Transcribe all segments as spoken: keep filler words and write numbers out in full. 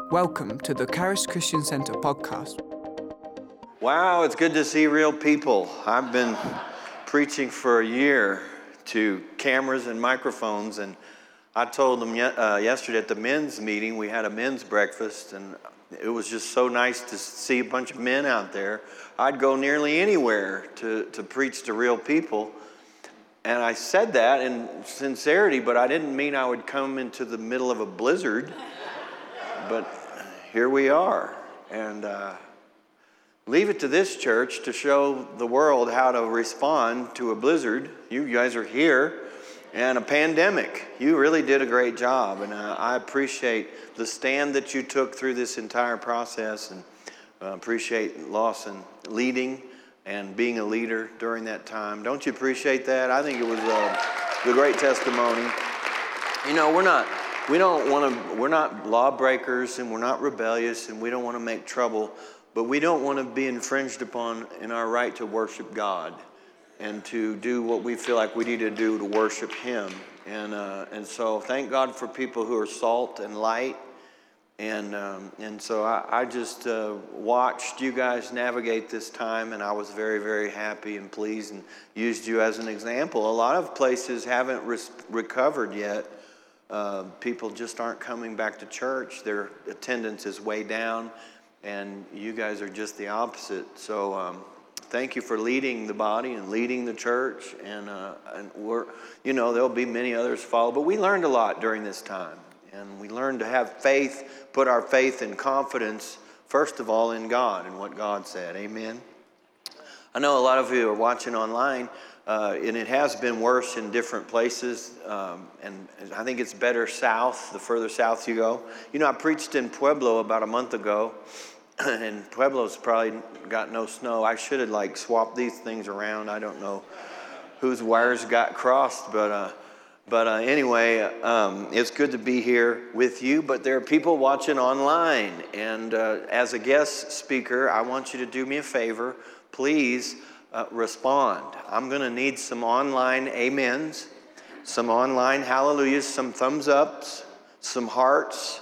Welcome to the Charis Christian Center podcast. Wow, it's good to see real people. I've been preaching for a year to cameras and microphones, and I told them uh, yesterday at the men's meeting, we had a men's breakfast, and it was just so nice to see a bunch of men out there. I'd go nearly anywhere to, to preach to real people. And I said that in sincerity, but I didn't mean I would come into the middle of a blizzard. But here we are. And uh, leave it to this church to show the world how to respond to a blizzard. You guys are here. And a pandemic. You really did a great job. And uh, I appreciate the stand that you took through this entire process. And uh, appreciate Lawson leading and being a leader during that time. Don't you appreciate that? I think it was a, a great testimony. You know, we're not, we don't want to, we're not lawbreakers and we're not rebellious and we don't want to make trouble, but we don't want to be infringed upon in our right to worship God and to do what we feel like we need to do to worship Him. And uh, and so thank God for people who are salt and light. And um, and so I, I just uh, watched you guys navigate this time, and I was very, very happy and pleased and used you as an example. A lot of places haven't re- recovered yet. Uh, people just aren't coming back to church. Their attendance is way down, and you guys are just the opposite. So um, thank you for leading the body and leading the church. And, uh, and we're, you know, there'll be many others follow. But we learned a lot during this time. And we learn to have faith, put our faith and confidence, first of all, in God and what God said. Amen. I know a lot of you are watching online, uh, and it has been worse in different places. Um, and I think it's better south, the further south you go. You know, I preached in Pueblo about a month ago, and Pueblo's probably got no snow. I should have, like, swapped these things around. I don't know whose wires got crossed, but... Uh, But uh, anyway, um, it's good to be here with you, but there are people watching online. And uh, as a guest speaker, I want you to do me a favor. Please uh, respond. I'm going to need some online amens, some online hallelujahs, some thumbs ups, some hearts.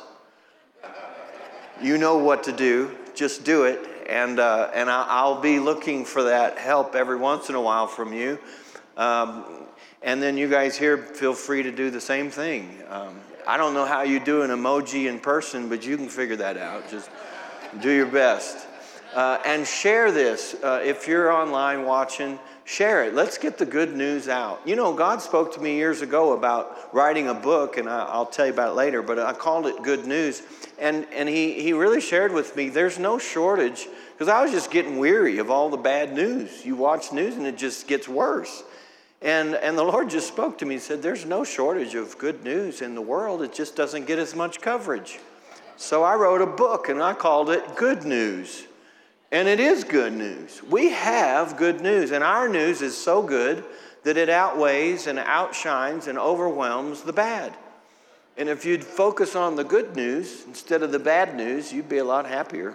You know what to do. Just do it. And, uh, and I'll be looking for that help every once in a while from you. Um, And then you guys here, feel free to do the same thing. Um, I don't know how you do an emoji in person, but you can figure that out. Just do your best. Uh, and share this. Uh, if you're online watching, share it. Let's get the good news out. You know, God spoke to me years ago about writing a book, and I, I'll tell you about it later, but I called it Good News. And, and he, he really shared with me, there's no shortage, because I was just getting weary of all the bad news. You watch news and it just gets worse. And and the Lord just spoke to me and said, there's no shortage of good news in the world. It just doesn't get as much coverage. So I wrote a book and I called it Good News. And it is good news. We have good news. And our news is so good that it outweighs and outshines and overwhelms the bad. And if you'd focus on the good news instead of the bad news, you'd be a lot happier.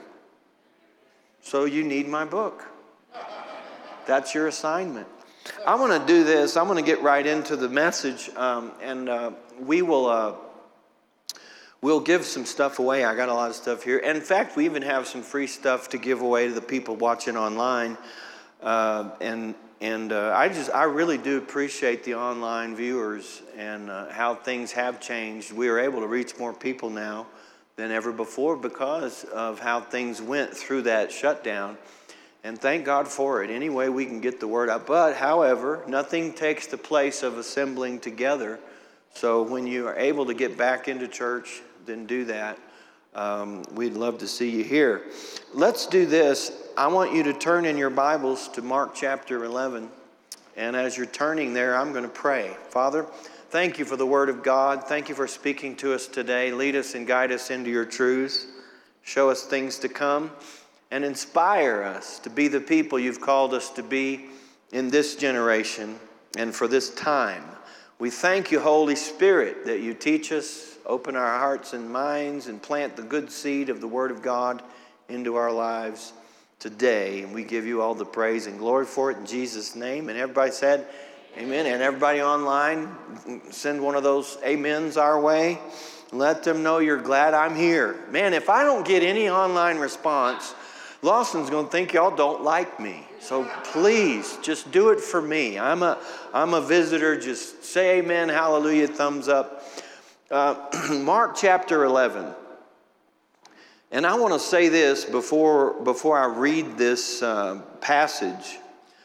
So you need my book. That's your assignment. I want to do this. I'm going to get right into the message, um, and uh, we will uh, we'll give some stuff away. I got a lot of stuff here. And in fact, we even have some free stuff to give away to the people watching online. Uh, and and uh, I just I really do appreciate the online viewers and uh, how things have changed. We are able to reach more people now than ever before because of how things went through that shutdown. And thank God for it. Any way we can get the word out. But, however, nothing takes the place of assembling together. So when you are able to get back into church, then do that. Um, we'd love to see you here. Let's do this. I want you to turn in your Bibles to Mark chapter eleven. And as you're turning there, I'm going to pray. Father, thank you for the word of God. Thank you for speaking to us today. Lead us and guide us into your truths. Show us things to come. And inspire us to be the people you've called us to be in this generation and for this time. We thank you, Holy Spirit, that you teach us, open our hearts and minds, and plant the good seed of the Word of God into our lives today. And we give you all the praise and glory for it in Jesus' name. And everybody said, amen. And everybody online, send one of those amens our way. Let them know you're glad I'm here. Man, if I don't get any online response, Lawson's going to think y'all don't like me. So please, just do it for me. I'm a, I'm a visitor. Just say amen, hallelujah, thumbs up. Uh, Mark chapter eleven. And I want to say this before, before I read this uh, passage.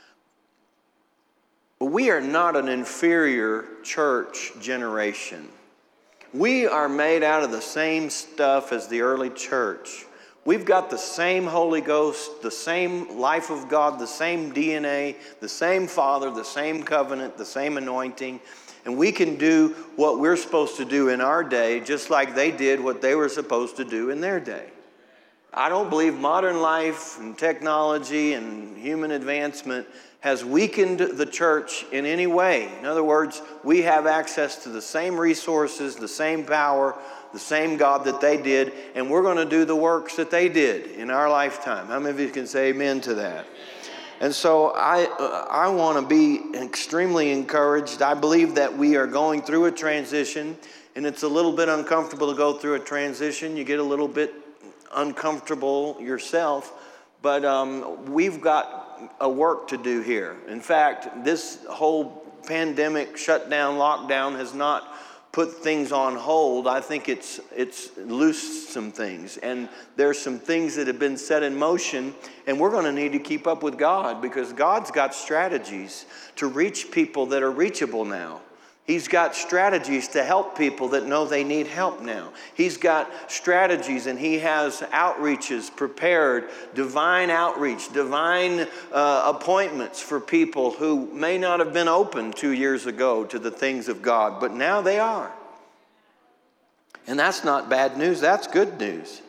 We are not an inferior church generation. We are made out of the same stuff as the early church. We've got the same Holy Ghost, the same life of God, the same D N A, the same Father, the same covenant, the same anointing. And we can do what we're supposed to do in our day, just like they did what they were supposed to do in their day. I don't believe modern life and technology and human advancement has weakened the church in any way. In other words, we have access to the same resources, the same power, the same God that they did, and we're going to do the works that they did in our lifetime. How many of you can say amen to that? And so I, uh, I want to be extremely encouraged. I believe that we are going through a transition, and it's a little bit uncomfortable to go through a transition. You get a little bit uncomfortable yourself, but um, we've got a work to do here. In fact, this whole pandemic shutdown, lockdown has not put things on hold. I think it's it's loosed some things, and there's some things that have been set in motion, and we're going to need to keep up with God, because God's got strategies to reach people that are reachable now. He's got strategies to help people that know they need help now. He's got strategies, and he has outreaches prepared, divine outreach, divine uh, appointments for people who may not have been open two years ago to the things of God, but now they are. And that's not bad news, that's good news.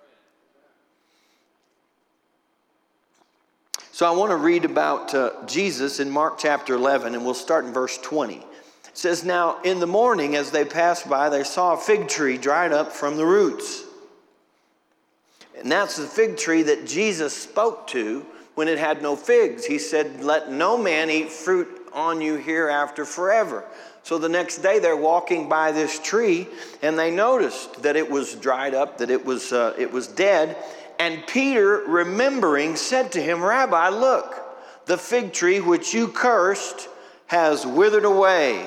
So I want to read about uh, Jesus in Mark chapter eleven, and we'll start in verse twenty. It says, now in the morning as they passed by, they saw a fig tree dried up from the roots. And that's the fig tree that Jesus spoke to when it had no figs. He said, let no man eat fruit on you hereafter forever. So the next day they're walking by this tree, and they noticed that it was dried up, that it was, uh, it was dead. And Peter, remembering, said to him, Rabbi, look, the fig tree which you cursed has withered away.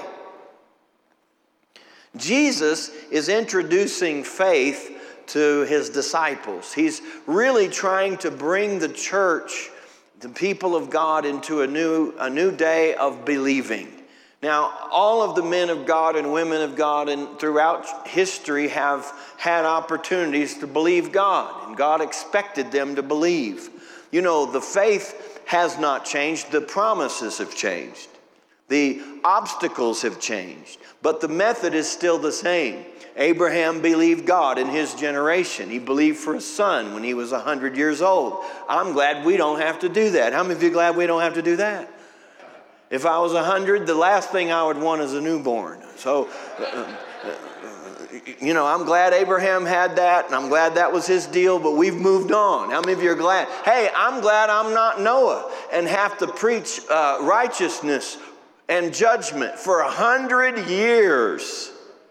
Jesus is introducing faith to his disciples. He's really trying to bring the church, the people of God, into a new, a new day of believing. Now, all of the men of God and women of God and throughout history have had opportunities to believe God, and God expected them to believe. You know, the faith has not changed. The promises have changed. The obstacles have changed, but the method is still the same. Abraham believed God in his generation. He believed for a son when he was one hundred years old. I'm glad we don't have to do that. How many of you are glad we don't have to do that? If I was one hundred, the last thing I would want is a newborn. So, uh, you know, I'm glad Abraham had that, and I'm glad that was his deal, but we've moved on. How many of you are glad? Hey, I'm glad I'm not Noah and have to preach uh, righteousness and judgment for a hundred years.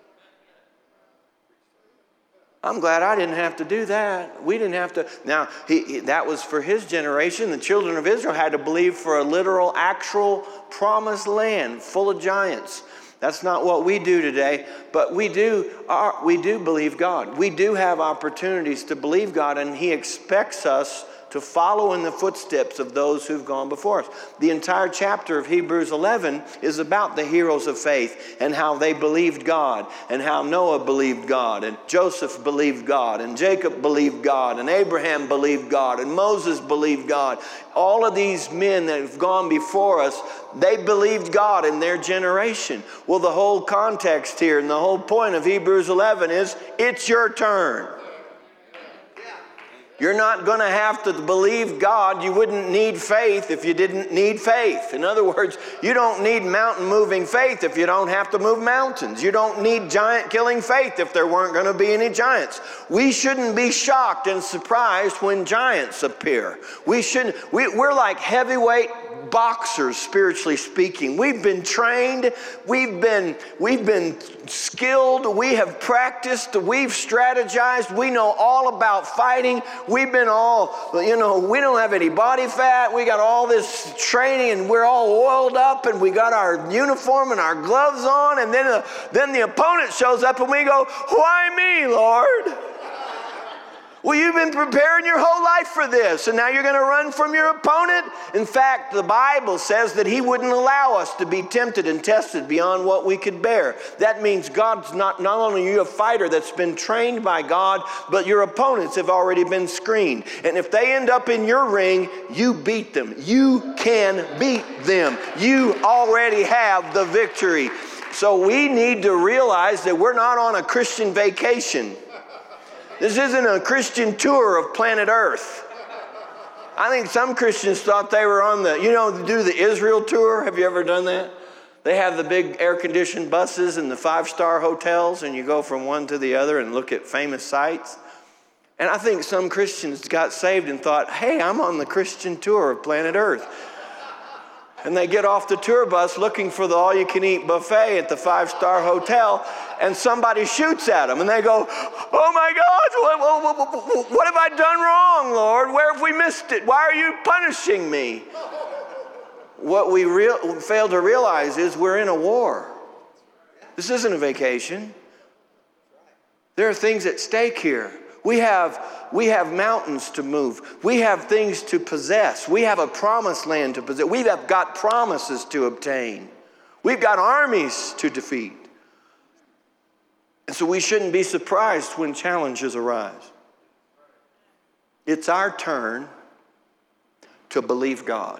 I'm glad I didn't have to do that. We didn't have to. Now, he, he, that was for his generation. The children of Israel had to believe for a literal, actual promised land full of giants. That's not what we do today, but we do, our, we do believe God. We do have opportunities to believe God, and he expects us to follow in the footsteps of those who've gone before us. The entire chapter of Hebrews eleven is about the heroes of faith and how they believed God, and how Noah believed God, and Joseph believed God, and Jacob believed God, and Abraham believed God, and Moses believed God. All of these men that have gone before us, they believed God in their generation. Well, the whole context here and the whole point of Hebrews eleven is, it's your turn. You're not going to have to believe God. You wouldn't need faith if you didn't need faith. In other words, you don't need mountain-moving faith if you don't have to move mountains. You don't need giant-killing faith if there weren't going to be any giants. We shouldn't be shocked and surprised when giants appear. We shouldn't. We, we're like heavyweight boxers, spiritually speaking. We've been trained. We've been, we've been skilled. We have practiced. We've strategized. We know all about fighting. We've been all, you know, we don't have any body fat. We got all this training and we're all oiled up and we got our uniform and our gloves on. And then, uh, then the opponent shows up and we go, why me, Lord? Well, you've been preparing your whole life for this, and now you're going to run from your opponent? In fact, the Bible says that he wouldn't allow us to be tempted and tested beyond what we could bear. That means God's not, not only are you a fighter that's been trained by God, but your opponents have already been screened. And if they end up in your ring, you beat them. You can beat them. You already have the victory. So we need to realize that we're not on a Christian vacation. This isn't a Christian tour of planet Earth. I think some Christians thought they were on the, you know, do the Israel tour. Have you ever done that? They have the big air-conditioned buses and the five-star hotels, and you go from one to the other and look at famous sites. And I think some Christians got saved and thought, hey, I'm on the Christian tour of planet Earth. And they get off the tour bus looking for the all-you-can-eat buffet at the five-star hotel, and somebody shoots at them, and they go, oh my God, what, what, what have I done wrong, Lord? Where have we missed it? Why are you punishing me? What we real, fail to realize is we're in a war. This isn't a vacation. There are things at stake here. We have, we have mountains to move. We have things to possess. We have a promised land to possess. We have got promises to obtain. We've got armies to defeat. And so we shouldn't be surprised when challenges arise. It's our turn to believe God.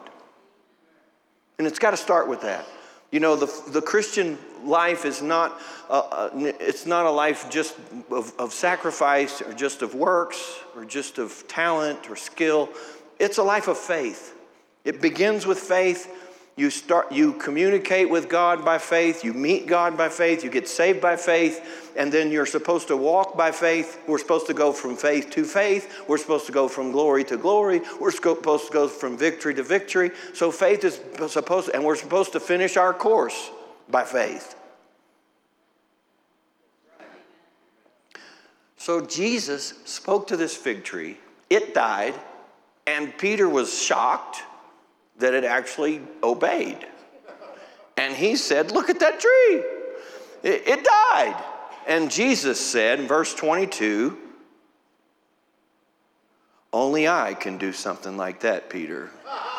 And it's got to start with that. You know, the, the Christian life is not, uh, it's not a life just of, of sacrifice or just of works or just of talent or skill. It's a life of faith. It begins with faith. You start, you communicate with God by faith. You meet God by faith. You get saved by faith. And then you're supposed to walk by faith. We're supposed to go from faith to faith. We're supposed to go from glory to glory. We're supposed to go from victory to victory. So faith is supposed to, and we're supposed to finish our course by faith. So Jesus spoke to this fig tree. It died. And Peter was shocked that it actually obeyed. And he said, look at that tree. It, it died. And Jesus said in verse twenty-two, only I can do something like that, Peter.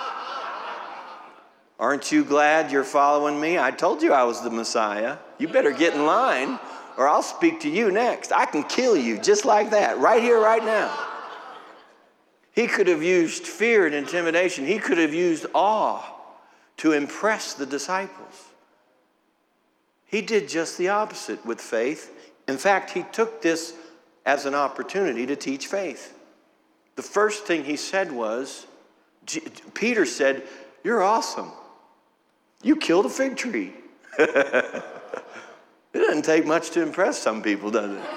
Aren't you glad you're following me? I told you I was the Messiah. You better get in line or I'll speak to you next. I can kill you just like that, right here, right now. He could have used fear and intimidation. He could have used awe to impress the disciples. He did just the opposite with faith. In fact, he took this as an opportunity to teach faith. The first thing he said was, Peter said, you're awesome. You killed a fig tree. It doesn't take much to impress some people, does it?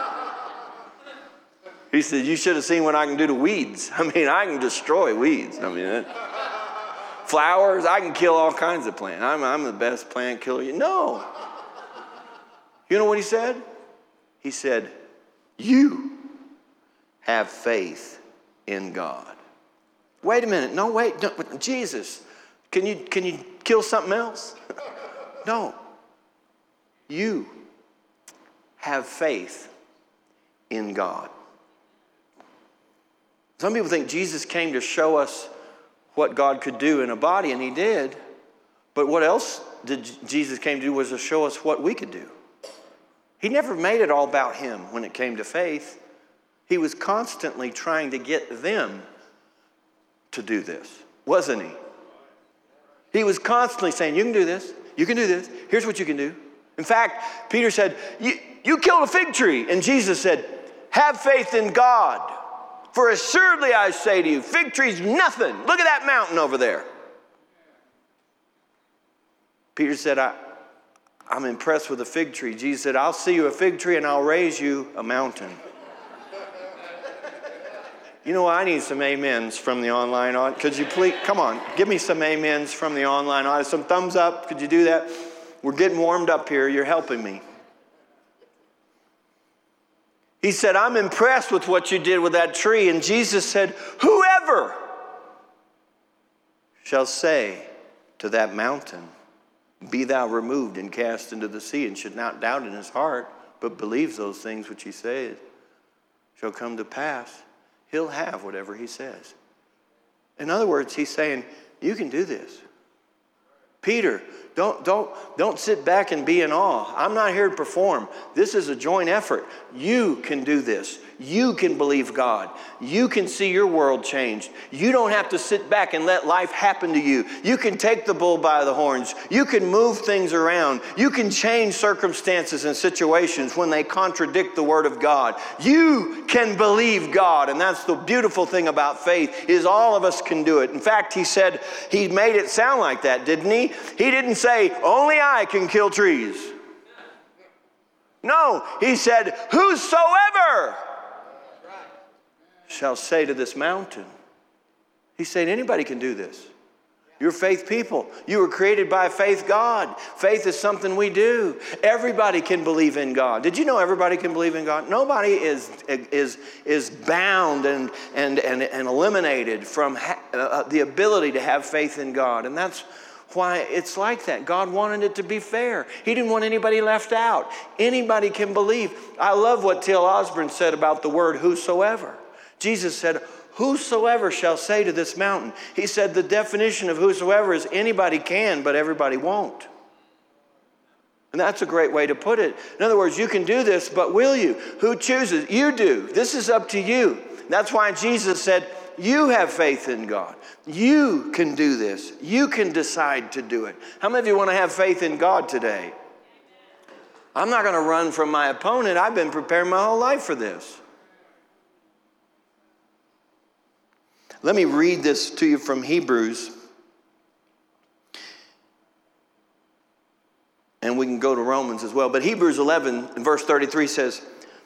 He said, you should have seen what I can do to weeds. I mean, I can destroy weeds. I mean, it, flowers, I can kill all kinds of plants. I'm, I'm the best plant killer. No. You know what he said? He said, you have faith in God. Wait a minute. No, wait. No, Jesus, can you, can you kill something else? No. You have faith in God. Some people think Jesus came to show us what God could do in a body, and he did. But what else did Jesus came to do was to show us what we could do. He never made it all about him when it came to faith. He was constantly trying to get them to do this, wasn't he? He was constantly saying, you can do this, you can do this, here's what you can do. In fact, Peter said, you, you killed a fig tree. And Jesus said, have faith in God. For assuredly I say to you, fig tree's nothing. Look at that mountain over there. Peter said, I, I'm impressed with a fig tree. Jesus said, I'll see you a fig tree and I'll raise you a mountain. You know, I need some amens from the online audience. Could you please, come on, give me some amens from the online audience. Some thumbs up. Could you do that? We're getting warmed up here. You're helping me. He said, I'm impressed with what you did with that tree. And Jesus said, whoever shall say to that mountain, be thou removed and cast into the sea, and should not doubt in his heart, but believes those things which he saith shall come to pass, he'll have whatever he says. In other words, he's saying, you can do this. Peter, don't, don't, don't sit back and be in awe. I'm not here to perform. This is a joint effort. You can do this. You can believe God. You can see your world changed. You don't have to sit back and let life happen to you. You can take the bull by the horns. You can move things around. You can change circumstances and situations when they contradict the Word of God. You can believe God. And that's the beautiful thing about faith, is all of us can do it. In fact, he said, he made it sound like that, didn't he? He didn't say, only I can kill trees. No, he said, whosoever shall say to this mountain. He's saying anybody can do this. You're faith people. You were created by a faith God. Faith is something we do. Everybody can believe in God. Did you know everybody can believe in God? Nobody is, is, is bound and, and, and, and eliminated from ha- uh, the ability to have faith in God. And that's why it's like that. God wanted it to be fair. He didn't want anybody left out. Anybody can believe. I love what T L Osborne said about the word whosoever. Jesus said, whosoever shall say to this mountain. He said the definition of whosoever is anybody can, but everybody won't. And that's a great way to put it. In other words, you can do this, but will you? Who chooses? You do. This is up to you. That's why Jesus said, you have faith in God. You can do this. You can decide to do it. How many of you want to have faith in God today? I'm not going to run from my opponent. I've been preparing my whole life for this. Let me read this to you from Hebrews. And we can go to Romans as well. But Hebrews eleven and verse thirty-three says,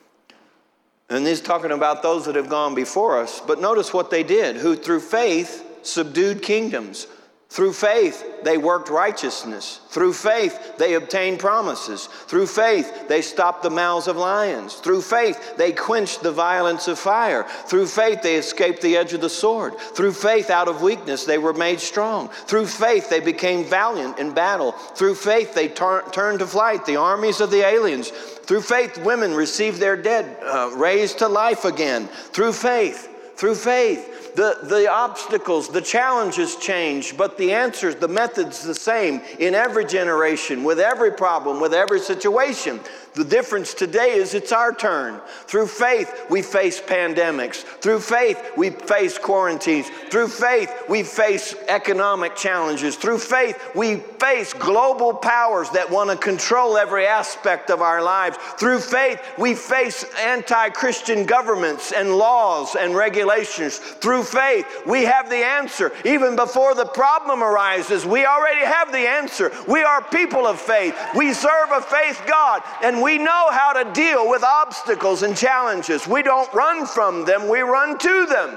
and he's talking about those that have gone before us. But notice what they did, who through faith subdued kingdoms. Through faith, they worked righteousness. Through faith, they obtained promises. Through faith, they stopped the mouths of lions. Through faith, they quenched the violence of fire. Through faith, they escaped the edge of the sword. Through faith, out of weakness, they were made strong. Through faith, they became valiant in battle. Through faith, they tar- turned to flight the armies of the aliens. Through faith, women received their dead uh, raised to life again. Through faith, through faith. The, the obstacles, the challenges change, but the answers, the method's the same in every generation, with every problem, with every situation. The difference today is it's our turn. Through faith, we face pandemics. Through faith, we face quarantines. Through faith, we face economic challenges. Through faith, we face global powers that want to control every aspect of our lives. Through faith, we face anti-Christian governments and laws and regulations. Through faith, we have the answer. Even before the problem arises, we already have the answer. We are people of faith. We serve a faith God, and we know how to deal with obstacles and challenges. We don't run from them, we run to them.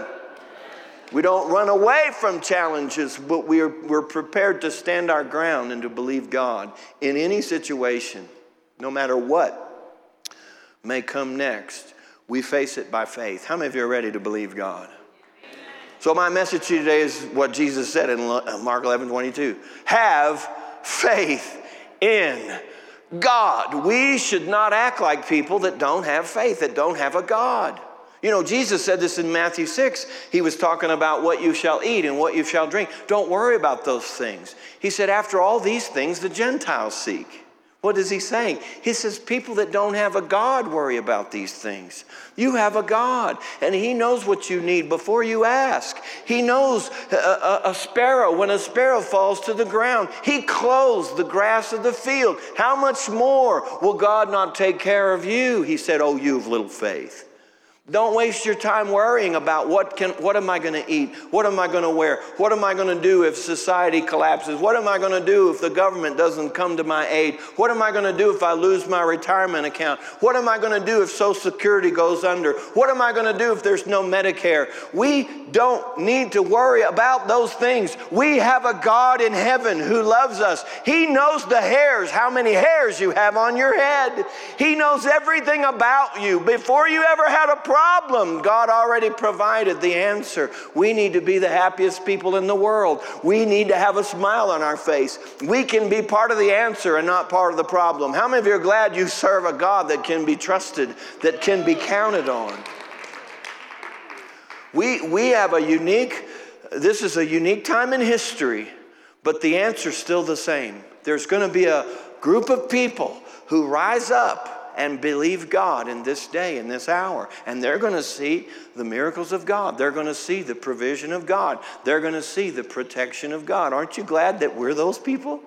We don't run away from challenges, but we're, we're prepared to stand our ground and to believe God in any situation, no matter what may come next. We face it by faith. How many of you are ready to believe God? So my message to you today is what Jesus said in Mark eleven twenty-two. Have faith in God. We should not act like people that don't have faith, that don't have a God. You know, Jesus said this in Matthew six. He was talking about what you shall eat and what you shall drink. Don't worry about those things. He said, after all these things, the Gentiles seek. What is he saying? He says, people that don't have a God worry about these things. You have a God, and he knows what you need before you ask. He knows a, a, a sparrow, when a sparrow falls to the ground, he clothes the grass of the field. How much more will God not take care of you? He said, oh, you of little faith. Don't waste your time worrying about what can, what am I going to eat? What am I going to wear? What am I going to do if society collapses? What am I going to do if the government doesn't come to my aid? What am I going to do if I lose my retirement account? What am I going to do if Social Security goes under? What am I going to do if there's no Medicare? We don't need to worry about those things. We have a God in heaven who loves us. He knows the hairs, how many hairs you have on your head. He knows everything about you. Before you ever had a problem, problem, God already provided the answer. We need to be the happiest people in the world. We need to have a smile on our face. We can be part of the answer and not part of the problem. How many of you are glad you serve a God that can be trusted, that can be counted on? We, we have a unique, this is a unique time in history, but the answer's still the same. There's going to be a group of people who rise up and believe God in this day, in this hour. And they're going to see the miracles of God. They're going to see the provision of God. They're going to see the protection of God. Aren't you glad that we're those people?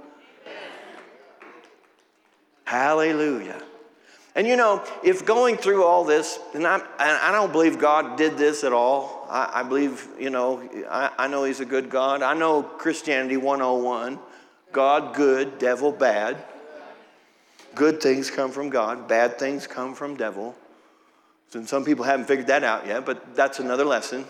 Hallelujah. And you know, if going through all this, and I, I don't believe God did this at all. I, I believe, you know, I, I know He's a good God. I know Christianity one oh one. God good, devil bad. Good things come from God. Bad things come from devil. And some people haven't figured that out yet, but that's another lesson.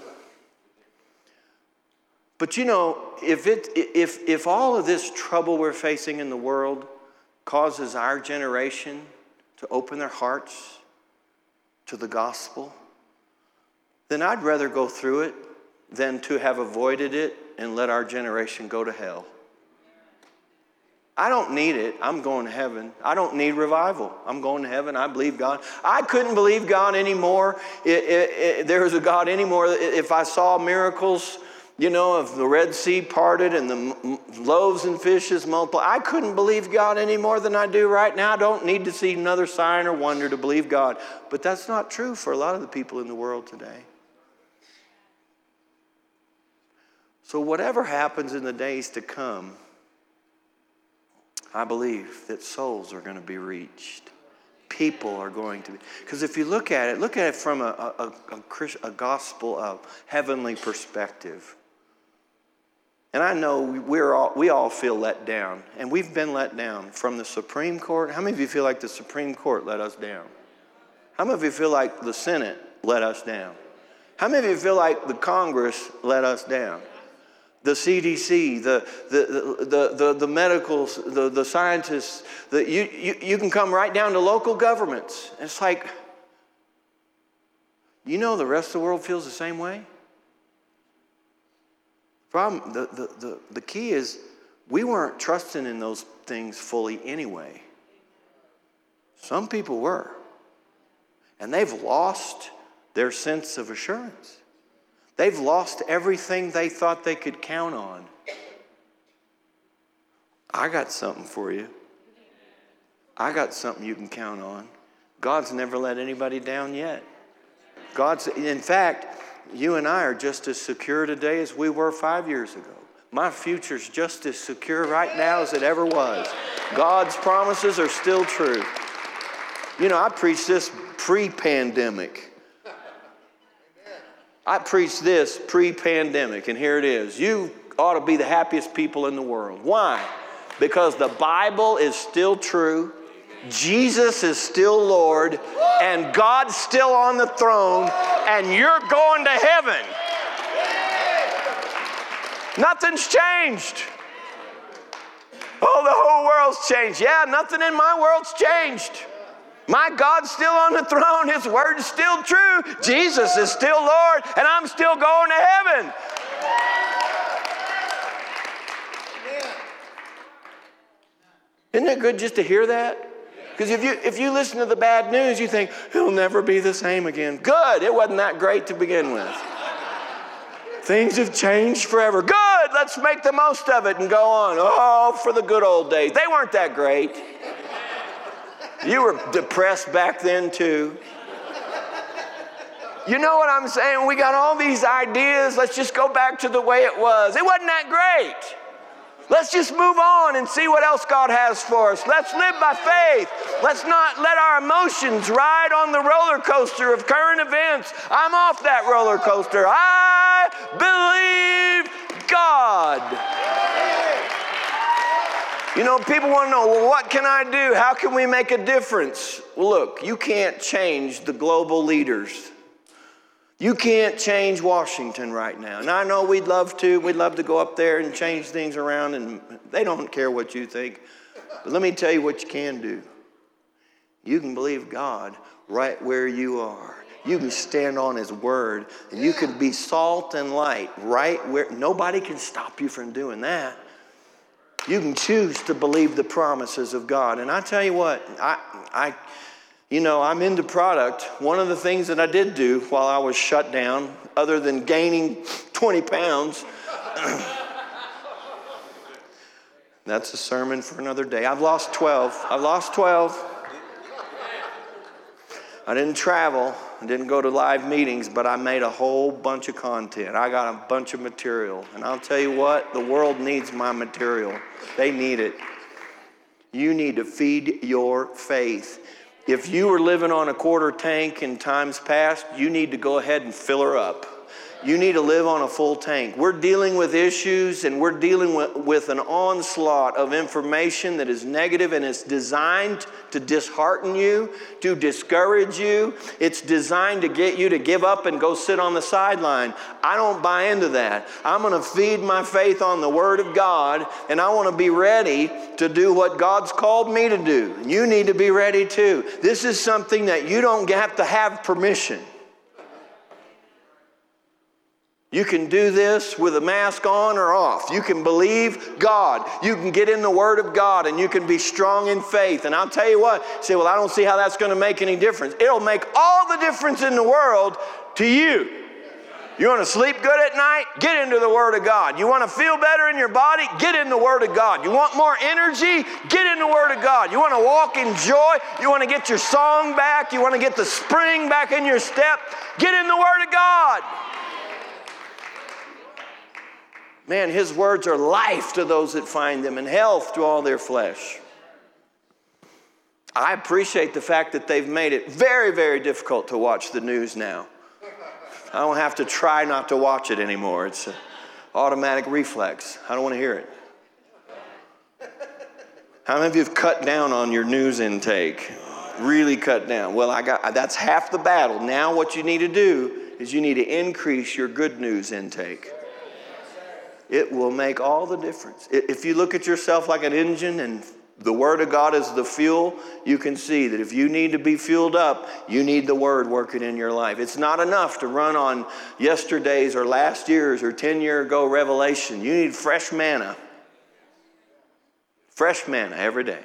But you know, if it, if, if all of this trouble we're facing in the world causes our generation to open their hearts to the gospel, then I'd rather go through it than to have avoided it and let our generation go to hell. I don't need it. I'm going to heaven. I don't need revival. I'm going to heaven. I believe God. I couldn't believe God anymore. It, it, it, there was a God anymore. If I saw miracles, you know, of the Red Sea parted and the loaves and fishes multiplied, I couldn't believe God any more than I do right now. I don't need to see another sign or wonder to believe God. But that's not true for a lot of the people in the world today. So whatever happens in the days to come, I believe that souls are going to be reached. People are going to be. Because if you look at it, look at it from a, a, a, a gospel, a heavenly perspective. And I know we're all, we all feel let down. And we've been let down from the Supreme Court. How many of you feel like the Supreme Court let us down? How many of you feel like the Senate let us down? How many of you feel like the Congress let us down? The C D C, the the the the, the medicals, the, the scientists, the, you, you, you can come right down to local governments. It's like, you know the rest of the world feels the same way? Problem, the, the, the, the key is we weren't trusting in those things fully anyway. Some people were. And they've lost their sense of assurance. They've lost everything they thought they could count on. I got something for you. I got something you can count on. God's never let anybody down yet. God's, in fact, you and I are just as secure today as we were five years ago. My future's just as secure right now as it ever was. God's promises are still true. You know, I preached this pre-pandemic. I preached this pre-pandemic, and here it is. You ought to be the happiest people in the world. Why? Because the Bible is still true, Jesus is still Lord, and God's still on the throne, and you're going to heaven. Nothing's changed. Oh, the whole world's changed. Yeah, nothing in my world's changed. My God's still on the throne. His word is still true. Jesus is still Lord, and I'm still going to heaven. Isn't it good just to hear that? Because if you if you listen to the bad news, you think, he'll never be the same again. Good. It wasn't that great to begin with. Things have changed forever. Good. Let's make the most of it and go on. Oh, for the good old days. They weren't that great. You were depressed back then too. You know what I'm saying? We got all these ideas. Let's just go back to the way it was. It wasn't that great. Let's just move on and see what else God has for us. Let's live by faith. Let's not let our emotions ride on the roller coaster of current events. I'm off that roller coaster. I believe God. You know, people want to know, well, what can I do? How can we make a difference? Well, look, you can't change the global leaders. You can't change Washington right now. And I know we'd love to. We'd love to go up there and change things around, and they don't care what you think. But let me tell you what you can do. You can believe God right where you are. You can stand on His word, and you can be salt and light right where nobody can stop you from doing that. You can choose to believe the promises of God. And I tell you what, I, I, you know, I'm into product. One of the things that I did do while I was shut down, other than gaining twenty pounds, that's a sermon for another day. I've lost twelve. I've lost twelve. I didn't travel. I didn't go to live meetings, but I made a whole bunch of content. I got a bunch of material. And I'll tell you what, the world needs my material. They need it. You need to feed your faith. If you were living on a quarter tank in times past, you need to go ahead and fill her up. You need to live on a full tank. We're dealing with issues, and we're dealing with, with an onslaught of information that is negative, and it's designed to dishearten you, to discourage you. It's designed to get you to give up and go sit on the sideline. I don't buy into that. I'm going to feed my faith on the Word of God, and I want to be ready to do what God's called me to do. You need to be ready too. This is something that you don't have to have permission. You can do this with a mask on or off. You can believe God. You can get in the Word of God, and you can be strong in faith. And I'll tell you what, you say, well, I don't see how that's going to make any difference. It'll make all the difference in the world to you. You want to sleep good at night? Get into the Word of God. You want to feel better in your body? Get in the Word of God. You want more energy? Get in the Word of God. You want to walk in joy? You want to get your song back? You want to get the spring back in your step? Get in the Word of God. Man, His words are life to those that find them and health to all their flesh. I appreciate the fact that they've made it very, very difficult to watch the news now. I don't have to try not to watch it anymore. It's an automatic reflex. I don't want to hear it. How many of you have cut down on your news intake? Really cut down. Well, I got that's half the battle. Now what you need to do is you need to increase your good news intake. It will make all the difference. If you look at yourself like an engine and the Word of God is the fuel, you can see that if you need to be fueled up, you need the Word working in your life. It's not enough to run on yesterday's or last year's or ten year ago revelation. You need fresh manna. Fresh manna every day.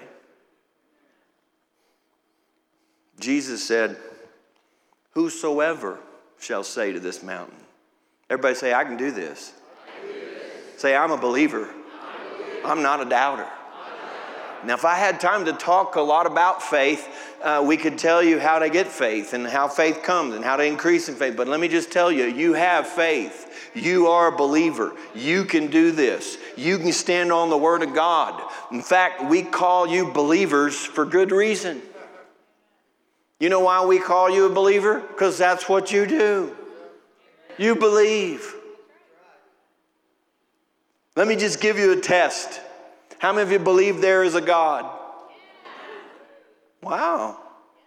Jesus said, whosoever shall say to this mountain. Everybody say, I can do this. Say, I'm a believer. I'm not a doubter. Now, if I had time to talk a lot about faith, uh, we could tell you how to get faith and how faith comes and how to increase in faith. But let me just tell you, you have faith. You are a believer. You can do this. You can stand on the Word of God. In fact, we call you believers for good reason. You know why we call you a believer? Because that's what you do. You believe. Let me just give you a test. How many of you believe there is a God? Wow.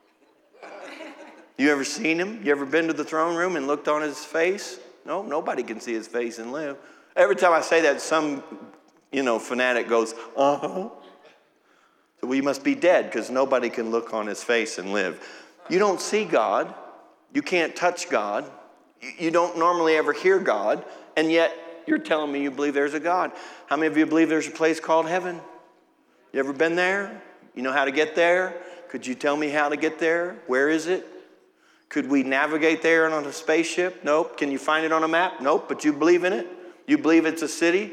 You ever seen Him? You ever been to the throne room and looked on His face? No, nobody can see His face and live. Every time I say that, some, you know, fanatic goes, uh-huh. So we must be dead because nobody can look on His face and live. You don't see God. You can't touch God. You don't normally ever hear God. And yet, you're telling me you believe there's a God. How many of you believe there's a place called heaven? You ever been there? You know how to get there? Could you tell me how to get there? Where is it? Could we navigate there on a spaceship? Nope. Can you find it on a map? Nope. But you believe in it? You believe it's a city?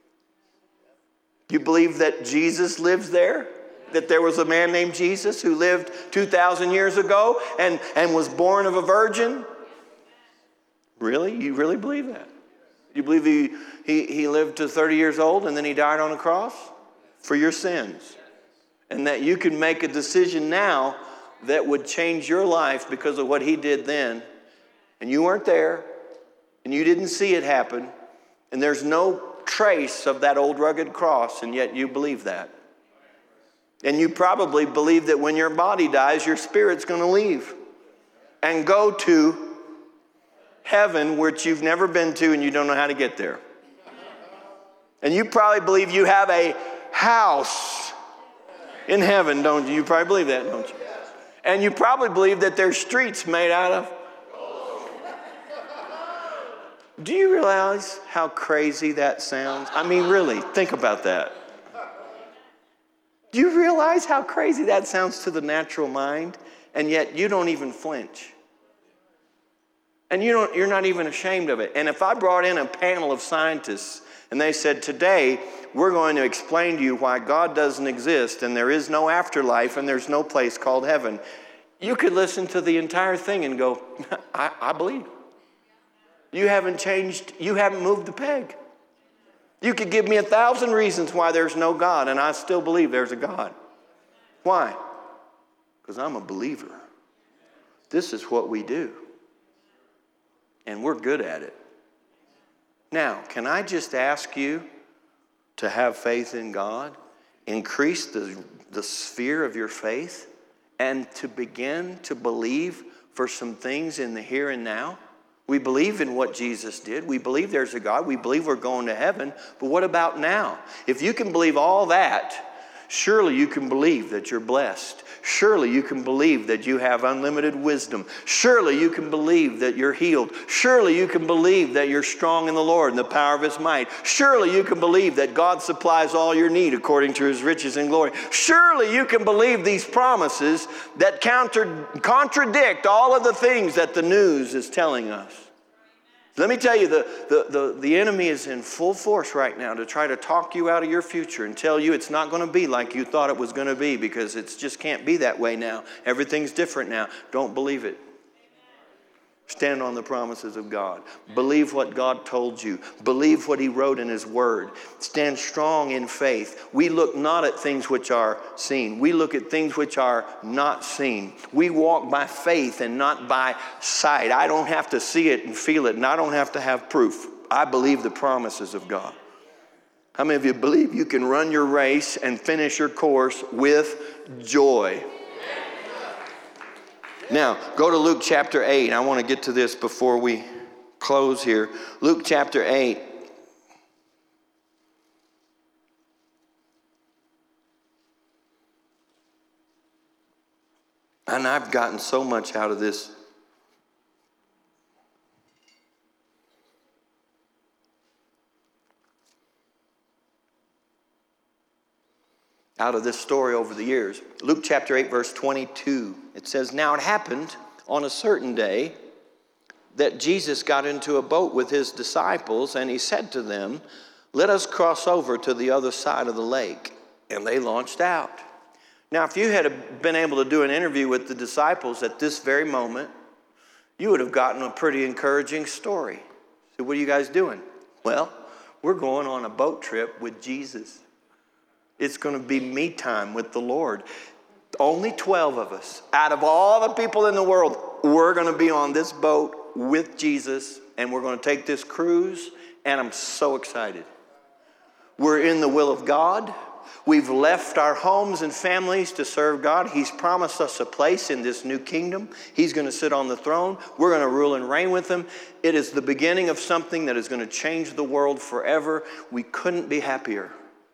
You believe that Jesus lives there? That there was a man named Jesus who lived two thousand years ago and, and was born of a virgin? Really? You really believe that? You believe he, he, he lived to thirty years old and then he died on a cross for your sins? And that you can make a decision now that would change your life because of what he did then. And you weren't there, and you didn't see it happen, and there's no trace of that old rugged cross, and yet you believe that. And you probably believe that when your body dies, your spirit's going to leave and go to heaven, which you've never been to and you don't know how to get there. And you probably believe you have a house in heaven, don't you? You probably believe that, don't you? And you probably believe that there's streets made out of. Do you realize how crazy that sounds? I mean, really, think about that. Do you realize how crazy that sounds to the natural mind? And yet you don't even flinch. And you don't, you're not even ashamed of it. And if I brought in a panel of scientists and they said, today we're going to explain to you why God doesn't exist and there is no afterlife and there's no place called heaven, you could listen to the entire thing and go, I, I believe. You haven't changed, you haven't moved the peg. You could give me a thousand reasons why there's no God, and I still believe there's a God. Why? Because I'm a believer. This is what we do. And we're good at it. Now, can I just ask you to have faith in God? Increase the, the sphere of your faith and to begin to believe for some things in the here and now? We believe in what Jesus did. We believe there's a God. We believe we're going to heaven. But what about now? If you can believe all that, surely you can believe that you're blessed. Surely you can believe that you have unlimited wisdom. Surely you can believe that you're healed. Surely you can believe that you're strong in the Lord and the power of His might. Surely you can believe that God supplies all your need according to His riches and glory. Surely you can believe these promises that counter, contradict all of the things that the news is telling us. Let me tell you, the, the, the, the enemy is in full force right now to try to talk you out of your future and tell you it's not going to be like you thought it was going to be because it just can't be that way now. Everything's different now. Don't believe it. Stand on the promises of God. Believe what God told you. Believe what He wrote in His Word. Stand strong in faith. We look not at things which are seen. We look at things which are not seen. We walk by faith and not by sight. I don't have to see it and feel it, and I don't have to have proof. I believe the promises of God. How many of you believe you can run your race and finish your course with joy? Now, go to Luke chapter eight. I want to get to this before we close here. Luke chapter eight. And I've gotten so much out of this. Out of this story over the years. Luke chapter eight, verse twenty-two. It says, now it happened on a certain day that Jesus got into a boat with His disciples, and He said to them, let us cross over to the other side of the lake. And they launched out. Now, if you had been able to do an interview with the disciples at this very moment, you would have gotten a pretty encouraging story. So what are you guys doing? Well, we're going on a boat trip with Jesus. It's going to be me time with the Lord. Only twelve of us. Out of all the people in the world, we're going to be on this boat with Jesus, and we're going to take this cruise, and I'm so excited. We're in the will of God. We've left our homes and families to serve God. He's promised us a place in this new kingdom. He's going to sit on the throne. We're going to rule and reign with Him. It is the beginning of something that is going to change the world forever. We couldn't be happier.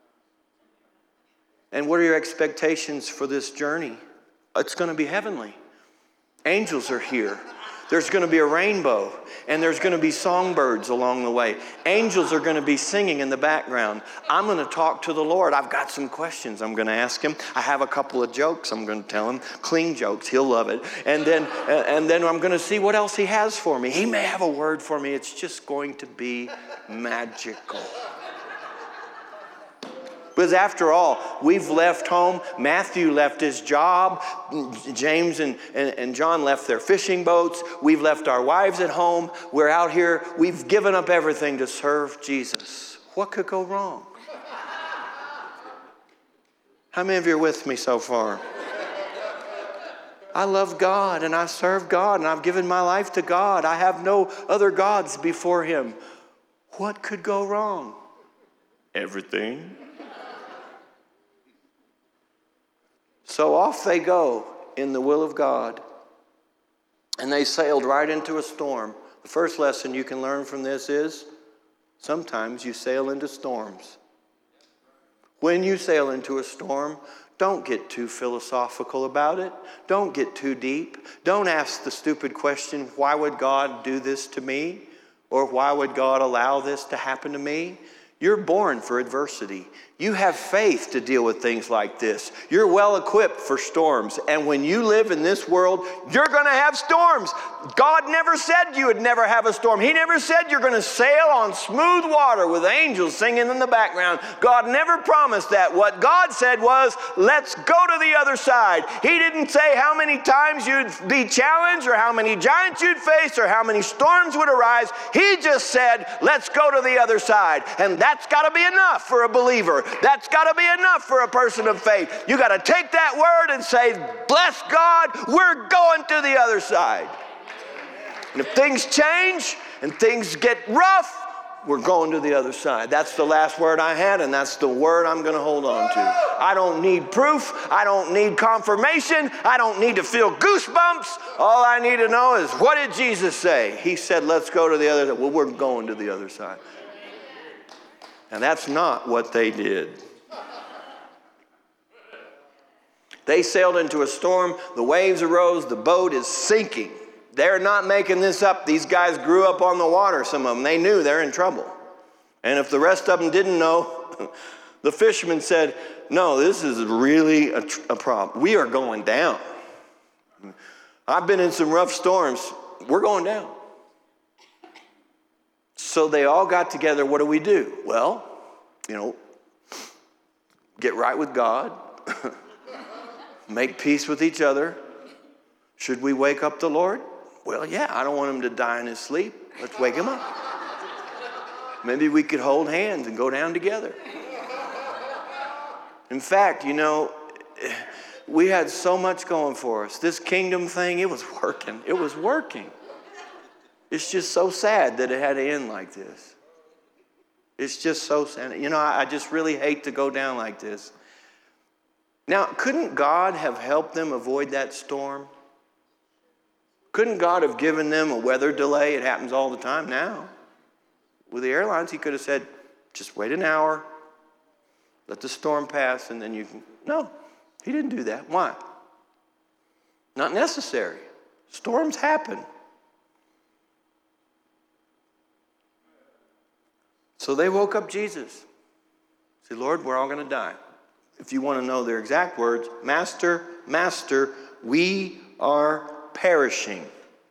And what are your expectations for this journey? It's going to be heavenly. Angels are here. There's going to be a rainbow, and there's going to be songbirds along the way. Angels are going to be singing in the background. I'm going to talk to the Lord. I've got some questions I'm going to ask Him. I have a couple of jokes I'm going to tell Him, clean jokes. He'll love it. And then, and then I'm going to see what else He has for me. He may have a word for me. It's just going to be magical. Because after all, we've left home. Matthew left his job. James and, and, and John left their fishing boats. We've left our wives at home. We're out here. We've given up everything to serve Jesus. What could go wrong? How many of you are with me so far? I love God and I serve God and I've given my life to God. I have no other gods before him. What could go wrong? Everything. So off they go in the will of God. And they sailed right into a storm. The first lesson you can learn from this is sometimes you sail into storms. When you sail into a storm, don't get too philosophical about it. Don't get too deep. Don't ask the stupid question, why would God do this to me? Or why would God allow this to happen to me? You're born for adversity. You have faith to deal with things like this. You're well equipped for storms. And when you live in this world, you're going to have storms. God never said you would never have a storm. He never said you're going to sail on smooth water with angels singing in the background. God never promised that. What God said was, let's go to the other side. He didn't say how many times you'd be challenged or how many giants you'd face or how many storms would arise. He just said, let's go to the other side. And that's got to be enough for a believer. That's got to be enough for a person of faith. You got to take that word and say, bless God, we're going to the other side. And if things change and things get rough, we're going to the other side. That's the last word I had, and that's the word I'm going to hold on to. I don't need proof. I don't need confirmation. I don't need to feel goosebumps. All I need to know is, what did Jesus say? He said, let's go to the other side. Well, we're going to the other side. And that's not what they did. They sailed into a storm. The waves arose. The boat is sinking. They're not making this up. These guys grew up on the water, some of them. They knew they're in trouble. And if the rest of them didn't know, the fishermen said, no, this is really a, a problem. We are going down. I've been in some rough storms. We're going down. So they all got together. What do we do? Well, you know, get right with God. Make peace with each other. Should we wake up the Lord? Well, yeah, I don't want him to die in his sleep. Let's wake him up. Maybe we could hold hands and go down together. In fact, you know, we had so much going for us. This kingdom thing, it was working. It was working. It's just so sad that it had to end like this. It's just so sad. You know, I, I just really hate to go down like this. Now, couldn't God have helped them avoid that storm? Couldn't God have given them a weather delay? It happens all the time now. With the airlines, he could have said, just wait an hour, let the storm pass, and then you can. No, he didn't do that. Why? Not necessary. Storms happen. So they woke up Jesus. Said, Lord, we're all going to die. If you want to know their exact words, Master, Master, we are perishing.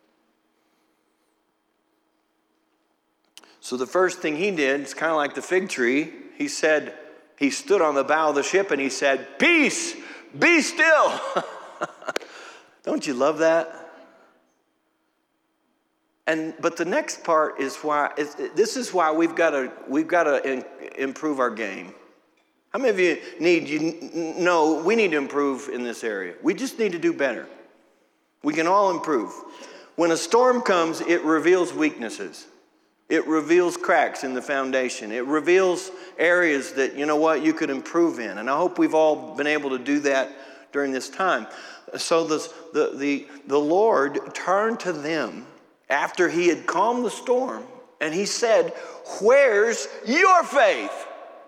So the first thing he did, it's kind of like the fig tree. He said, he stood on the bow of the ship and he said, peace, be still. Don't you love that? And but the next part is why is, this is why we've got to we've got to in, improve our game. How many of you need you know we need to improve in this area? We just need to do better. We can all improve. When a storm comes, it reveals weaknesses. It reveals cracks in the foundation. It reveals areas that, you know what, you could improve in. And I hope we've all been able to do that during this time. So the the the, the Lord turned to them after he had calmed the storm, and he said, where's your faith?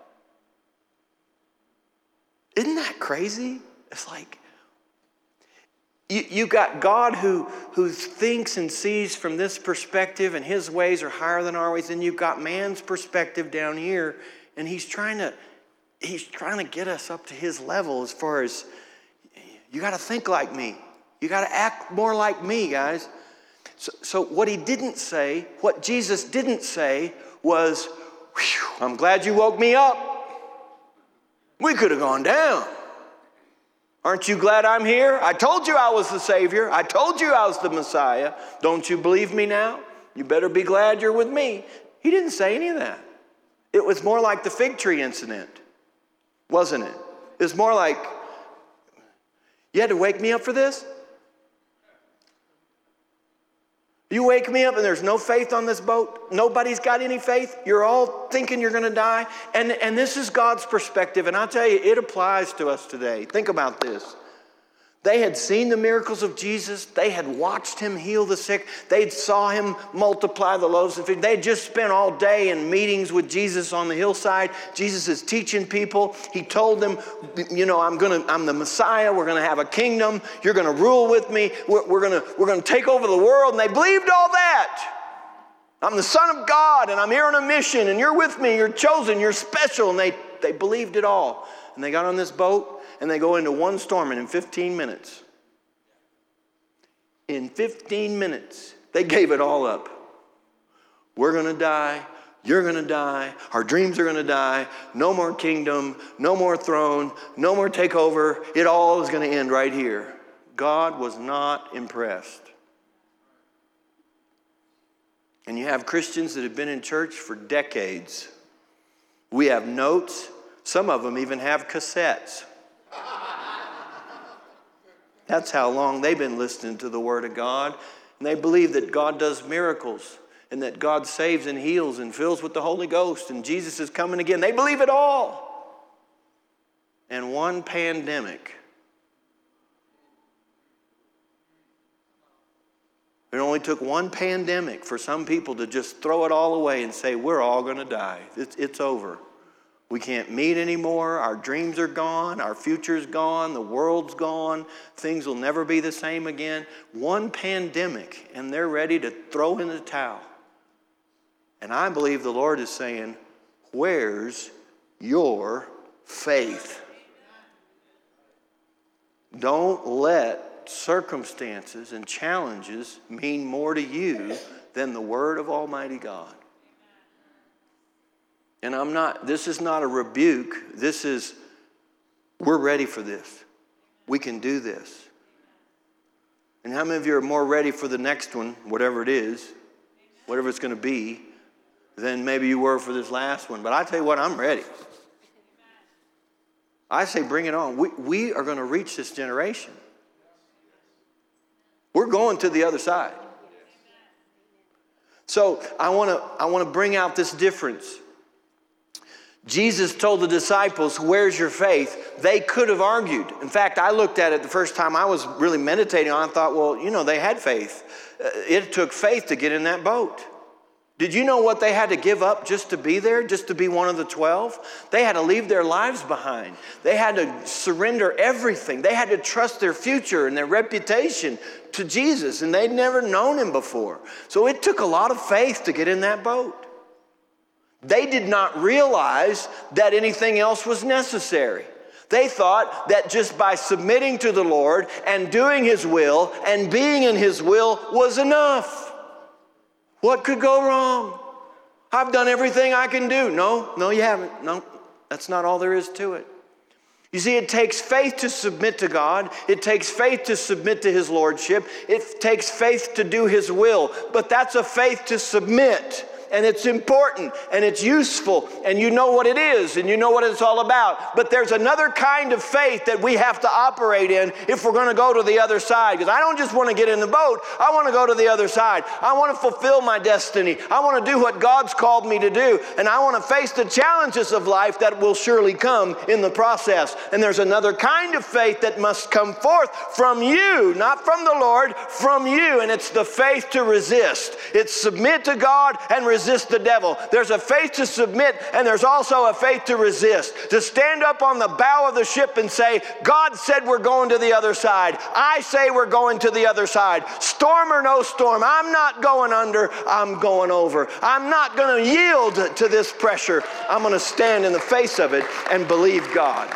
Isn't that crazy? It's like, you, you got God who, who thinks and sees from this perspective, and his ways are higher than our ways, and you've got man's perspective down here, and he's trying to, he's trying to get us up to his level as far as, you got to think like me. You got to act more like me, guys. So, so what he didn't say, what Jesus didn't say was, I'm glad you woke me up. We could have gone down. Aren't you glad I'm here? I told you I was the Savior. I told you I was the Messiah. Don't you believe me now? You better be glad you're with me. He didn't say any of that. It was more like the fig tree incident, wasn't it? It was more like, you had to wake me up for this? You wake me up and there's no faith on this boat? Nobody's got any faith? You're all thinking you're going to die? And, and this is God's perspective, and I'll tell you, it applies to us today. Think about this. They had seen the miracles of Jesus. They had watched him heal the sick. They saw him multiply the loaves and fish. They had just spent all day in meetings with Jesus on the hillside. Jesus is teaching people. He told them, you know, I'm gonna, I'm the Messiah. We're going to have a kingdom. You're going to rule with me. We're, we're going we're going to take over the world. And they believed all that. I'm the Son of God, and I'm here on a mission, and you're with me. You're chosen. You're special. And they, they believed it all. And they got on this boat. And they go into one storm, and in fifteen minutes, in fifteen minutes, they gave it all up. We're going to die. You're going to die. Our dreams are going to die. No more kingdom. No more throne. No more takeover. It all is going to end right here. God was not impressed. And you have Christians that have been in church for decades. We have notes. Some of them even have cassettes. That's how long they've been listening to the Word of God. And they believe that God does miracles and that God saves and heals and fills with the Holy Ghost and Jesus is coming again. They believe it all. And one pandemic. It only took one pandemic for some people to just throw it all away and say, we're all going to die. It's, it's over. We can't meet anymore. Our dreams are gone. Our future's gone. The world's gone. Things will never be the same again. One pandemic, and they're ready to throw in the towel. And I believe the Lord is saying, where's your faith? Don't let circumstances and challenges mean more to you than the Word of Almighty God. And I'm not, this is not a rebuke. This is, we're ready for this. We can do this. And how many of you are more ready for the next one, whatever it is, whatever it's going to be, than maybe you were for this last one? But I tell you what, I'm ready. I say bring it on. We, we are going to reach this generation. We're going to the other side. So I want to I want to bring out this difference. Jesus told the disciples, where's your faith? They could have argued. In fact, I looked at it the first time I was really meditating on it. I thought, well, you know, they had faith. It took faith to get in that boat. Did you know what they had to give up just to be there, just to be one of the twelve? They had to leave their lives behind. They had to surrender everything. They had to trust their future and their reputation to Jesus, and they'd never known him before. So it took a lot of faith to get in that boat. They did not realize that anything else was necessary. They thought that just by submitting to the Lord and doing his will and being in his will was enough. What could go wrong? I've done everything I can do. No, no, you haven't. No, that's not all there is to it. You see, it takes faith to submit to God. It takes faith to submit to his lordship. It takes faith to do his will. But that's a faith to submit. And it's important, and it's useful, and you know what it is, and you know what it's all about. But there's another kind of faith that we have to operate in if we're going to go to the other side. Because I don't just want to get in the boat. I want to go to the other side. I want to fulfill my destiny. I want to do what God's called me to do. And I want to face the challenges of life that will surely come in the process. And there's another kind of faith that must come forth from you, not from the Lord, from you. And it's the faith to resist. It's submit to God and resist. Resist the devil. There's a faith to submit, and there's also a faith to resist. To stand up on the bow of the ship and say, God said we're going to the other side. I say we're going to the other side. Storm or no storm, I'm not going under, I'm going over. I'm not going to yield to this pressure. I'm going to stand in the face of it and believe God.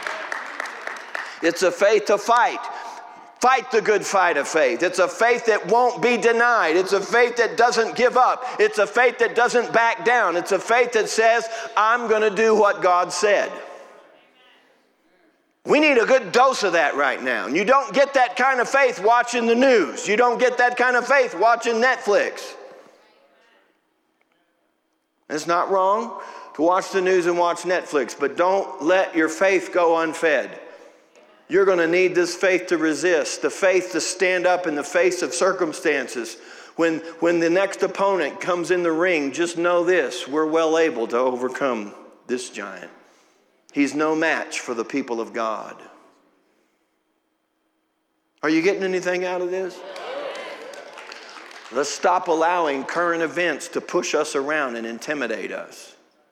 It's a faith to fight. Fight the good fight of faith. It's a faith that won't be denied. It's a faith that doesn't give up. It's a faith that doesn't back down. It's a faith that says, I'm going to do what God said. We need a good dose of that right now. And you don't get that kind of faith watching the news. You don't get that kind of faith watching Netflix. It's not wrong to watch the news and watch Netflix, but don't let your faith go unfed. You're going to need this faith to resist, the faith to stand up in the face of circumstances. When, when the next opponent comes in the ring, just know this: we're well able to overcome this giant. He's no match for the people of God. Are you getting anything out of this? Let's stop allowing current events to push us around and intimidate us.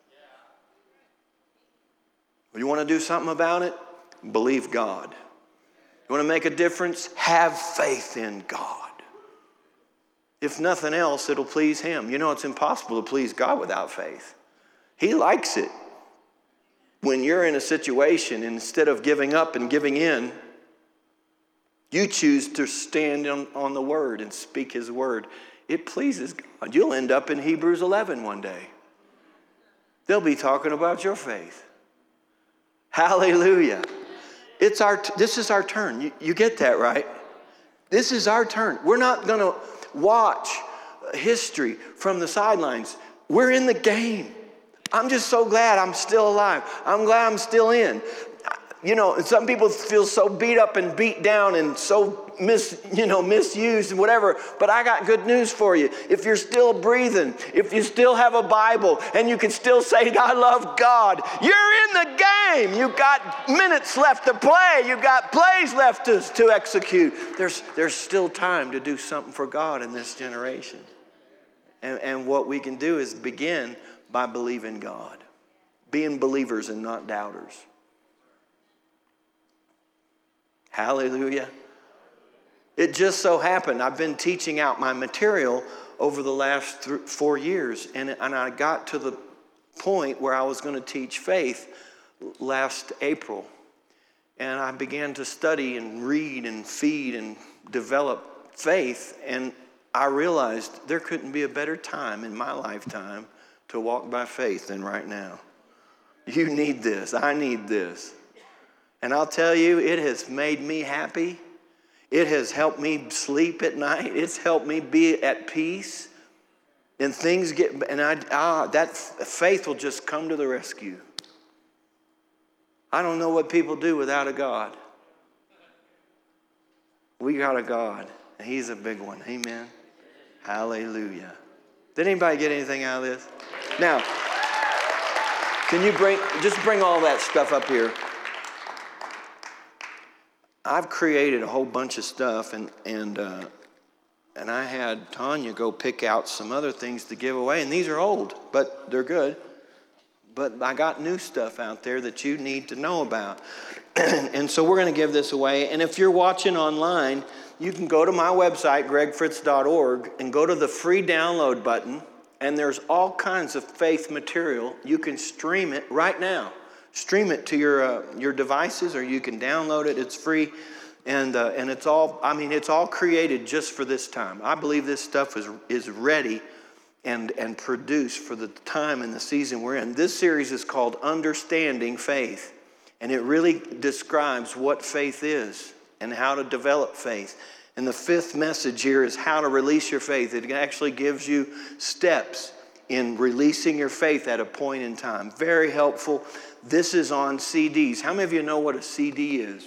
You want to do something about it? Believe God. You want to make a difference? Have faith in God. If nothing else, it'll please Him. You know, it's impossible to please God without faith. He likes it when you're in a situation, instead of giving up and giving in, you choose to stand on, on the Word and speak His Word. It pleases God. You'll end up in Hebrews eleven one day. They'll be talking about your faith. Hallelujah. It's our, this is our turn. You, you get that, right? This is our turn. We're not going to watch history from the sidelines. We're in the game. I'm just so glad I'm still alive. I'm glad I'm still in. You know, some people feel so beat up and beat down and so mis, you know, misused and whatever. But I got good news for you. If you're still breathing, if you still have a Bible, and you can still say, I love God, you're in the game. You've got minutes left to play. You've got plays left to, to execute. There's, there's still time to do something for God in this generation. And, and what we can do is begin by believing God. Being believers and not doubters. Hallelujah. It just so happened, I've been teaching out my material over the last th- four years, and, and I got to the point where I was going to teach faith last April. And I began to study and read and feed and develop faith, and I realized there couldn't be a better time in my lifetime to walk by faith than right now. You need this. I need this. And I'll tell you, it has made me happy. It has helped me sleep at night. It's helped me be at peace. And things get, and I, ah, that faith will just come to the rescue. I don't know what people do without a God. We got a God, and He's a big one. Amen. Hallelujah. Did anybody get anything out of this? Now, can you bring, just bring all that stuff up here. I've created a whole bunch of stuff, and and uh, and I had Tanya go pick out some other things to give away, and these are old, but they're good. But I got new stuff out there that you need to know about. And so we're going to give this away. And if you're watching online, you can go to my website, greg fritz dot org, and go to the free download button, and there's all kinds of faith material. You can stream it right now. Stream it to your uh, your devices, or you can download it. It's free, and uh, and it's all. I mean, it's all created just for this time. I believe this stuff is is ready, and and produced for the time and the season we're in. This series is called Understanding Faith, and it really describes what faith is and how to develop faith. And the fifth message here is how to release your faith. It actually gives you steps in releasing your faith at a point in time. Very helpful. This is on C Ds. How many of you know what a C D is?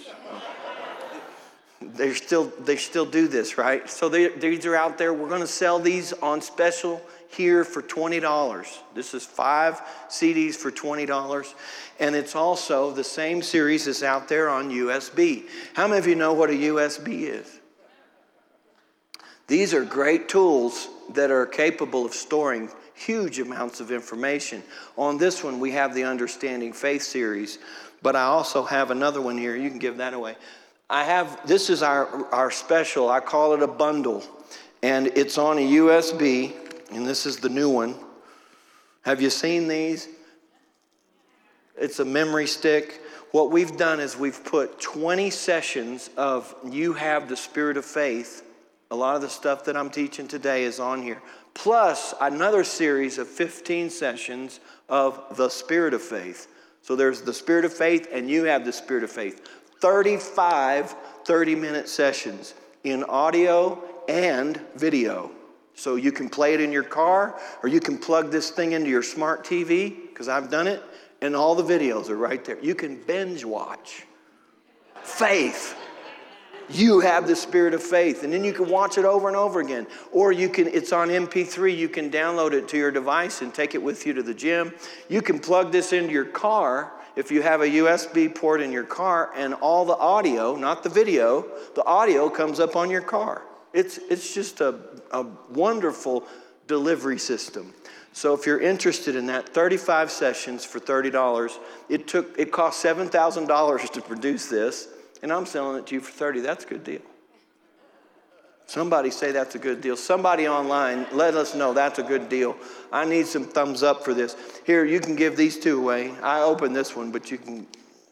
They still they still do this, right? So they, these are out there. We're going to sell these on special here for twenty dollars. This is five C Ds for twenty dollars. And it's also the same series that's out there on U S B. How many of you know what a U S B is? These are great tools that are capable of storing huge amounts of information. On this one, we have the Understanding Faith series, but I also have another one here. You can give that away. I have, this is our, our special. I call it a bundle, and it's on a U S B, and this is the new one. Have you seen these? It's a memory stick. What we've done is we've put twenty sessions of You Have the Spirit of Faith. A lot of the stuff that I'm teaching today is on here. Plus another series of fifteen sessions of the Spirit of Faith. So there's the Spirit of Faith, and You Have the Spirit of Faith. thirty-five thirty-minute sessions in audio and video. So you can play it in your car, or you can plug this thing into your smart T V, because I've done it, and all the videos are right there. You can binge watch. Faith. You have the spirit of faith, and then you can watch it over and over again. Or you can, it's on M P three, you can download it to your device and take it with you to the gym. You can plug this into your car if you have a U S B port in your car, and all the audio, not the video, the audio comes up on your car. It's, it's just a, a wonderful delivery system. So if you're interested in that, thirty-five sessions for thirty dollars. It took, it cost seven thousand dollars to produce this, and I'm selling it to you for thirty dollars. That's a good deal. Somebody say that's a good deal. Somebody online, let us know that's a good deal. I need some thumbs up for this. Here, you can give these two away. I opened this one, but you can.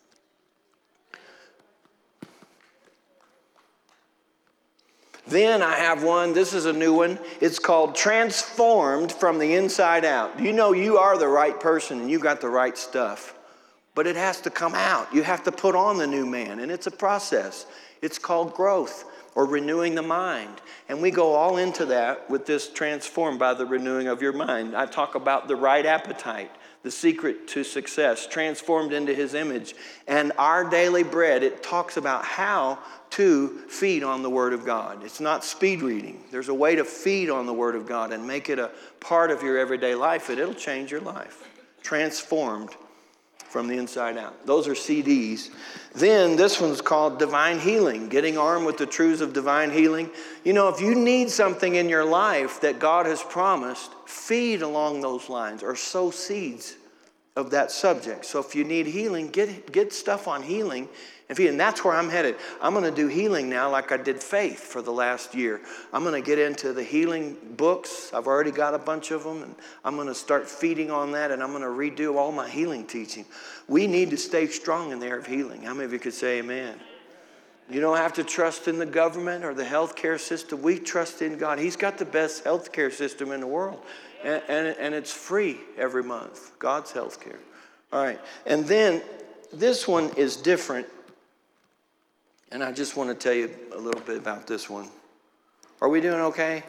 Then I have one, this is a new one. It's called Transformed from the Inside Out. You know you are the right person and you got the right stuff. But it has to come out. You have to put on the new man, and it's a process. It's called growth or renewing the mind. And we go all into that with this transformed by the renewing of your mind. I talk about the right appetite, the secret to success, transformed into his image. And our daily bread, it talks about how to feed on the Word of God. It's not speed reading. There's a way to feed on the Word of God and make it a part of your everyday life, and it'll change your life. Transformed from the inside out. Those are C Ds. Then this one's called Divine Healing, getting armed with the truths of divine healing. You know, if you need something in your life that God has promised, feed along those lines or sow seeds of that subject. So if you need healing, get, get stuff on healing. And that's where I'm headed. I'm going to do healing now like I did faith for the last year. I'm going to get into the healing books. I've already got a bunch of them, and I'm going to start feeding on that, and I'm going to redo all my healing teaching. We need to stay strong in the area of healing. How many of you could say amen? You don't have to trust in the government or the healthcare system. We trust in God. He's got the best healthcare system in the world, and, and, and it's free every month, God's healthcare. All right, and then this one is different. And I just want to tell you a little bit about this one. Are we doing okay?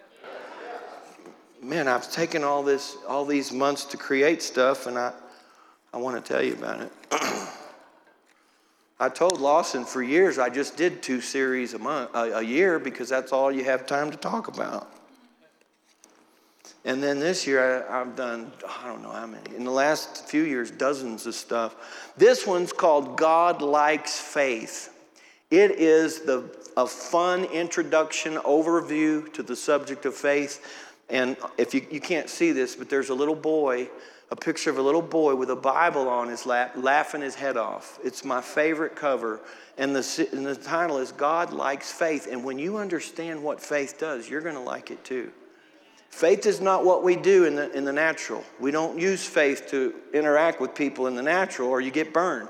Man, I've taken all this, all these months to create stuff, and I, I want to tell you about it. I told Lawson for years I just did two series a month, a, a year, because that's all you have time to talk about. And then this year I, I've done, I don't know how many. In the last few years, dozens of stuff. This one's called God Likes Faith. It is the, a fun introduction, overview to the subject of faith. And if you, you can't see this, but there's a little boy, a picture of a little boy with a Bible on his lap, laughing his head off. It's my favorite cover. And the, and the title is God Likes Faith. And when you understand what faith does, you're going to like it too. Faith is not what we do in the, in the natural. We don't use faith to interact with people in the natural, or you get burned.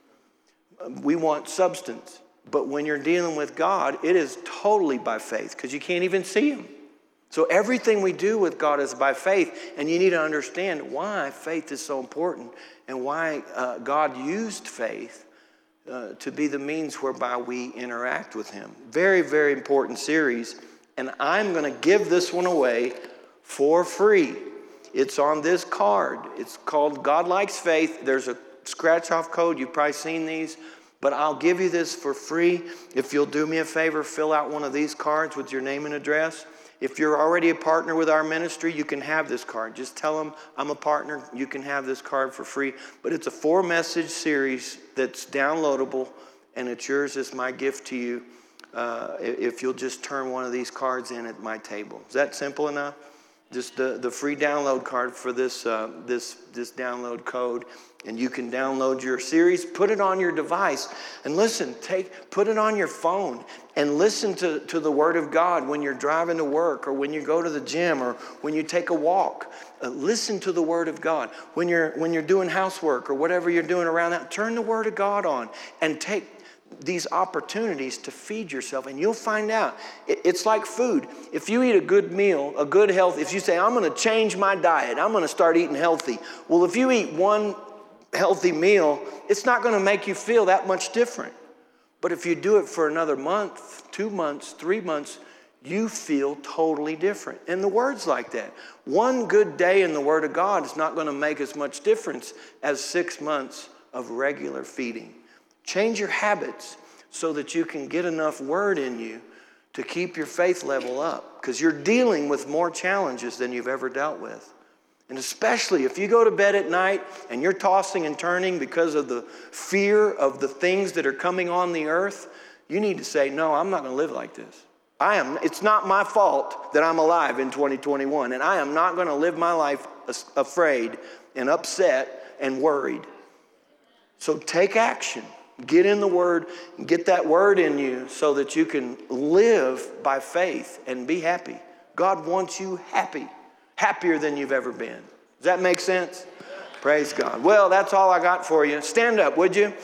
We want substance. But when you're dealing with God, it is totally by faith, because you can't even see him. So everything we do with God is by faith, and you need to understand why faith is so important and why uh, God used faith uh, to be the means whereby we interact with him. Very, very important series, and I'm going to give this one away for free. It's on this card. It's called God Likes Faith. There's a scratch-off code. You've probably seen these. But I'll give you this for free. If you'll do me a favor, fill out one of these cards with your name and address. If you're already a partner with our ministry, you can have this card. Just tell them, I'm a partner. You can have this card for free. But it's a four-message series that's downloadable, and it's yours as my gift to you uh, if you'll just turn one of these cards in at my table. Is that simple enough? Just the, the free download card for this, uh, this, this download code. And you can download your series, put it on your device, and listen, take, put it on your phone and listen to, to the Word of God when you're driving to work or when you go to the gym or when you take a walk. Uh, listen to the Word of God. When you're, when you're doing housework or whatever you're doing around that, turn the Word of God on and take these opportunities to feed yourself, and you'll find out. It, it's like food. If you eat a good meal, a good health, if you say, I'm going to change my diet, I'm going to start eating healthy. Well, if you eat one healthy meal, it's not going to make you feel that much different. But if you do it for another month, two months, three months, you feel totally different. And the Word's like that. One good day in the Word of God is not going to make as much difference as six months of regular feeding. Change your habits so that you can get enough Word in you to keep your faith level up, because you're dealing with more challenges than you've ever dealt with. And especially if you go to bed at night and you're tossing and turning because of the fear of the things that are coming on the earth, you need to say, no, I'm not going to live like this. I am. It's not my fault that I'm alive in twenty twenty-one, and I am not going to live my life afraid and upset and worried. So take action. Get in the Word, get that Word in you so that you can live by faith and be happy. God wants you happy, happier than you've ever been. Does that make sense? Praise God. Well, that's all I got for you. Stand up, would you?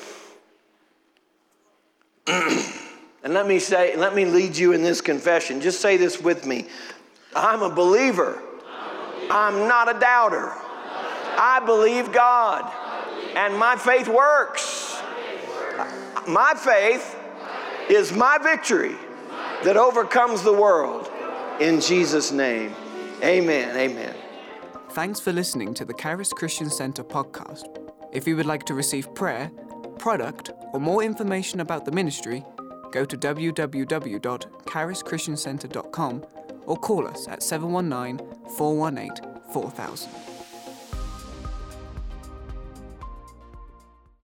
And let me say, let me lead you in this confession. Just say this with me. I'm a believer. I'm not a doubter. I believe God. And my faith works. My faith is my victory that overcomes the world. In Jesus' name, amen, amen. Thanks for listening to the Charis Christian Center podcast. If you would like to receive prayer, product, or more information about the ministry, go to w w w dot charis christian center dot com or call us at seven one nine, four one eight, four thousand.